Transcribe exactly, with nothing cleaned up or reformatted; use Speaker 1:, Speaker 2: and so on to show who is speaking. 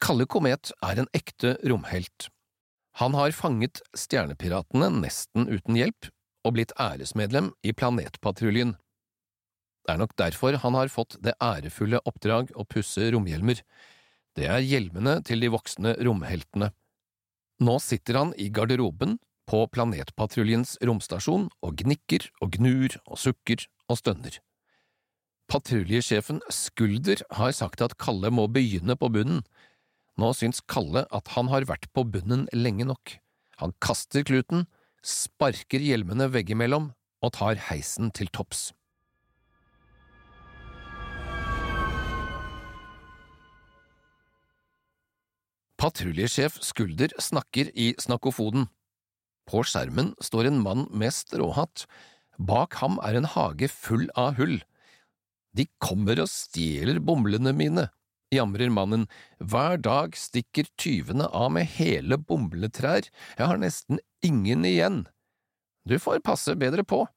Speaker 1: Kalle Komet er en ekte romhelt. Han har fanget stjernepiratene nesten uten hjelp og blitt æresmedlem i Planetpatruljen. Det er nok derfor han har fått det ærefulle oppdrag å pusse romhjelmer. Det er hjelmene til de voksne romheltene. Nå sitter han i garderoben på Planetpatruljens romstasjon og gnikker og gnur og sukker og stønner. Patruljesjefen Skulder har sagt at Kalle må begynne på bunnen. Nå syns Kalle at han har vært på bunnen lenge nok. Han kaster kluten, sparker hjelmene veggimellom og tar heisen til topps. Patruljesjef Skulder snakker i snakkofonen. På skjermen står en mann med stråhatt. Bak ham er en hage full av hull. De kommer og stjeler bomlene mine, jamrer mannen. Hver dag stikker tyvene av med hele bomletrær. Jeg har nesten ingen igjen. Du får passe bedre på.